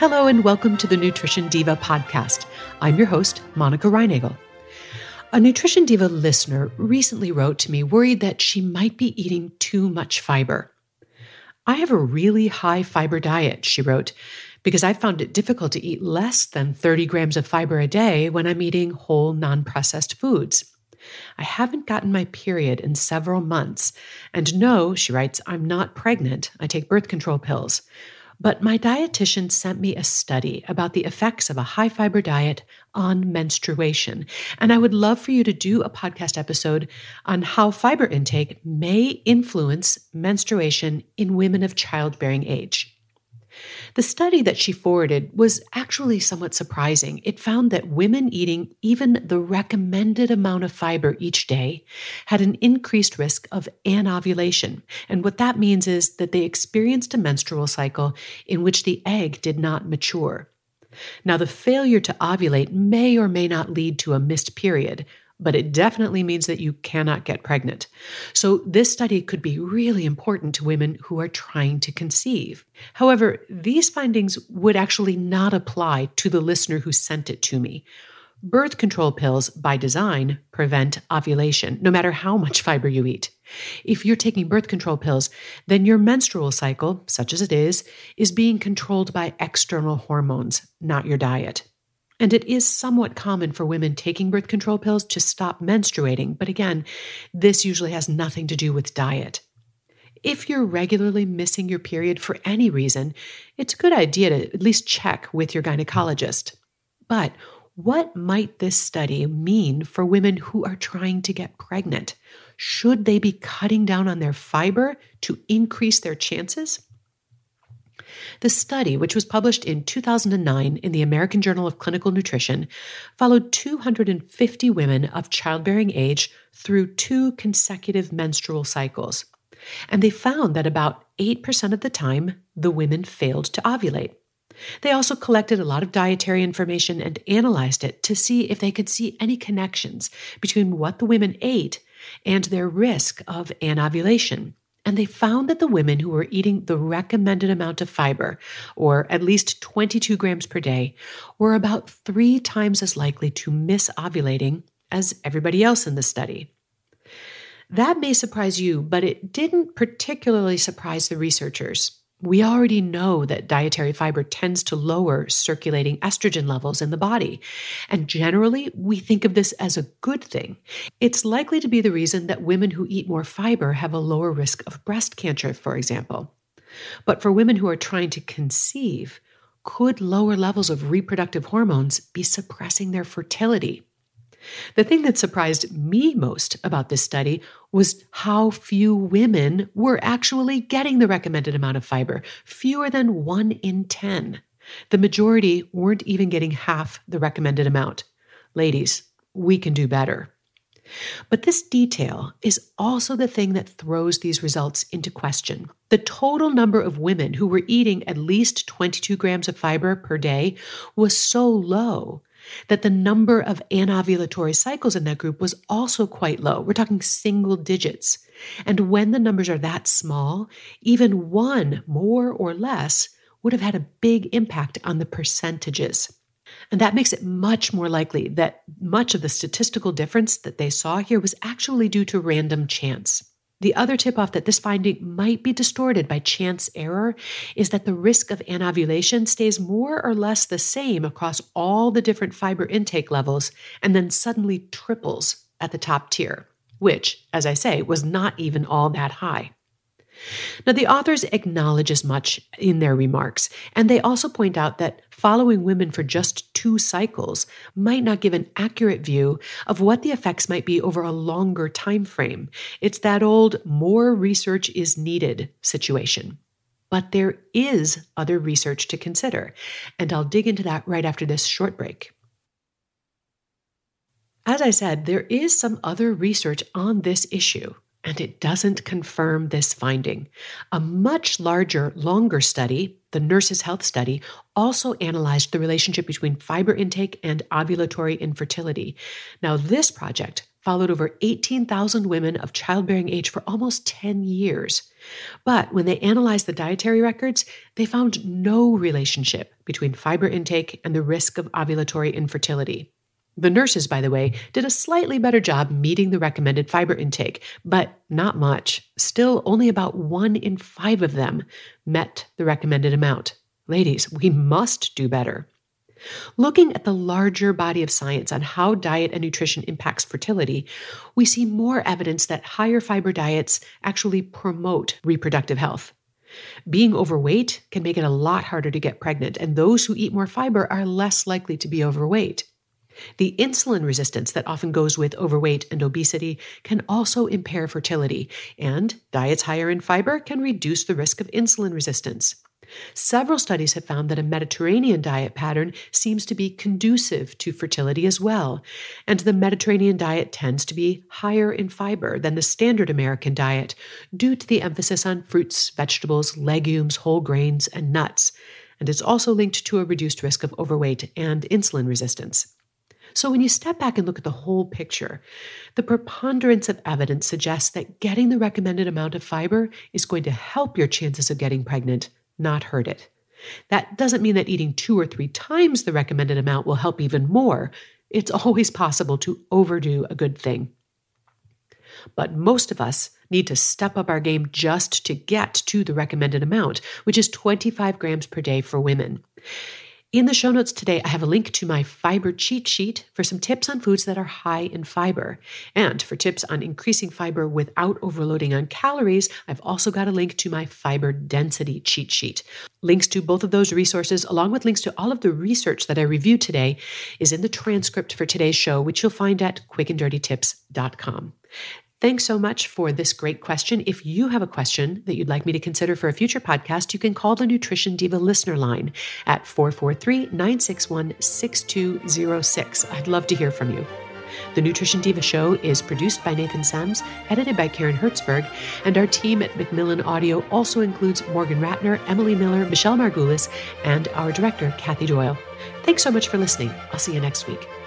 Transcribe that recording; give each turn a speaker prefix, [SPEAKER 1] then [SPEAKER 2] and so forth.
[SPEAKER 1] Hello and welcome to the Nutrition Diva podcast. I'm your host, Monica Reinagel. A Nutrition Diva listener recently wrote to me worried that she might be eating too much fiber. I have a really high fiber diet, she wrote, because I found it difficult to eat less than 30 grams of fiber a day when I'm eating whole, non-processed foods. I haven't gotten my period in several months, and no, she writes, I'm not pregnant. I take birth control pills. But my dietitian sent me a study about the effects of a high-fiber diet on menstruation, and I would love for you to do a podcast episode on how fiber intake may influence menstruation in women of childbearing age. The study that she forwarded was actually somewhat surprising. It found that women eating even the recommended amount of fiber each day had an increased risk of anovulation. And what that means is that they experienced a menstrual cycle in which the egg did not mature. Now, the failure to ovulate may or may not lead to a missed period, but it definitely means that you cannot get pregnant. So this study could be really important to women who are trying to conceive. However, these findings would actually not apply to the listener who sent it to me. Birth control pills, by design, prevent ovulation, no matter how much fiber you eat. If you're taking birth control pills, then your menstrual cycle, such as it is being controlled by external hormones, not your diet. And it is somewhat common for women taking birth control pills to stop menstruating, but again, this usually has nothing to do with diet. If you're regularly missing your period for any reason, it's a good idea to at least check with your gynecologist. But what might this study mean for women who are trying to get pregnant? Should they be cutting down on their fiber to increase their chances? The study, which was published in 2009 in the American Journal of Clinical Nutrition, followed 250 women of childbearing age through 2 consecutive menstrual cycles. And they found that about 8% of the time, the women failed to ovulate. They also collected a lot of dietary information and analyzed it to see if they could see any connections between what the women ate and their risk of anovulation. And they found that the women who were eating the recommended amount of fiber, or at least 22 grams per day, were about 3 times as likely to miss ovulating as everybody else in the study. That may surprise you, but it didn't particularly surprise the researchers. We already know that dietary fiber tends to lower circulating estrogen levels in the body, and generally we think of this as a good thing. It's likely to be the reason that women who eat more fiber have a lower risk of breast cancer, for example. But for women who are trying to conceive, could lower levels of reproductive hormones be suppressing their fertility? The thing that surprised me most about this study was how few women were actually getting the recommended amount of fiber, fewer than 1 in 10. The majority weren't even getting half the recommended amount. Ladies, we can do better. But this detail is also the thing that throws these results into question. The total number of women who were eating at least 22 grams of fiber per day was so low that the number of anovulatory cycles in that group was also quite low. We're talking single digits. And when the numbers are that small, even one more or less would have had a big impact on the percentages. And that makes it much more likely that much of the statistical difference that they saw here was actually due to random chance. The other tip-off that this finding might be distorted by chance error is that the risk of anovulation stays more or less the same across all the different fiber intake levels and then suddenly triples at the top tier, which, as I say, was not even all that high. Now, the authors acknowledge as much in their remarks, and they also point out that following women for just 2 cycles might not give an accurate view of what the effects might be over a longer time frame. It's that old more research is needed situation. But there is other research to consider, and I'll dig into that right after this short break. As I said, there is some other research on this issue, and it doesn't confirm this finding. A much larger, longer study, the Nurses' Health Study, also analyzed the relationship between fiber intake and ovulatory infertility. Now, this project followed over 18,000 women of childbearing age for almost 10 years. But when they analyzed the dietary records, they found no relationship between fiber intake and the risk of ovulatory infertility. The nurses, by the way, did a slightly better job meeting the recommended fiber intake, but not much. Still, only about 1 in 5 of them met the recommended amount. Ladies, we must do better. Looking at the larger body of science on how diet and nutrition impacts fertility, we see more evidence that higher fiber diets actually promote reproductive health. Being overweight can make it a lot harder to get pregnant, and those who eat more fiber are less likely to be overweight. The insulin resistance that often goes with overweight and obesity can also impair fertility, and diets higher in fiber can reduce the risk of insulin resistance. Several studies have found that a Mediterranean diet pattern seems to be conducive to fertility as well, and the Mediterranean diet tends to be higher in fiber than the standard American diet due to the emphasis on fruits, vegetables, legumes, whole grains, and nuts, and it's also linked to a reduced risk of overweight and insulin resistance. So when you step back and look at the whole picture, the preponderance of evidence suggests that getting the recommended amount of fiber is going to help your chances of getting pregnant, not hurt it. That doesn't mean that eating 2 or 3 times the recommended amount will help even more. It's always possible to overdo a good thing. But most of us need to step up our game just to get to the recommended amount, which is 25 grams per day for women. In the show notes today, I have a link to my fiber cheat sheet for some tips on foods that are high in fiber. And for tips on increasing fiber without overloading on calories, I've also got a link to my fiber density cheat sheet. Links to both of those resources, along with links to all of the research that I reviewed today, is in the transcript for today's show, which you'll find at quickanddirtytips.com. Thanks so much for this great question. If you have a question that you'd like me to consider for a future podcast, you can call the Nutrition Diva listener line at 443-961-6206. I'd love to hear from you. The Nutrition Diva Show is produced by Nathan Sams, edited by Karen Hertzberg, and our team at Macmillan Audio also includes Morgan Ratner, Emily Miller, Michelle Margulis, and our director, Kathy Doyle. Thanks so much for listening. I'll see you next week.